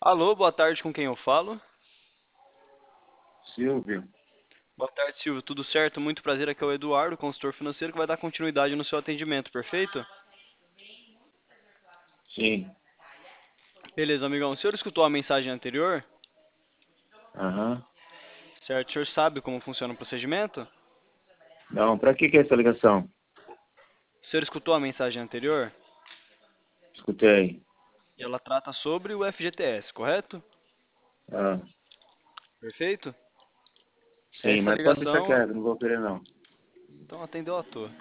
Alô, boa tarde, com quem eu falo? Silvio, Boa tarde, Silvio. Tudo certo? Muito prazer. Aqui é o Eduardo, consultor financeiro, que vai dar continuidade no seu atendimento, perfeito? sim, Beleza, amigão. O senhor escutou a mensagem anterior? aham. Certo? O senhor sabe como funciona o procedimento? Não, pra que é essa ligação? O senhor escutou a mensagem anterior? Escutei. E ela trata sobre o FGTS, correto? Ah, Perfeito? sim, Essa mas pode deixar ligação. quieto, não vou querer não. Então atendeu à toa.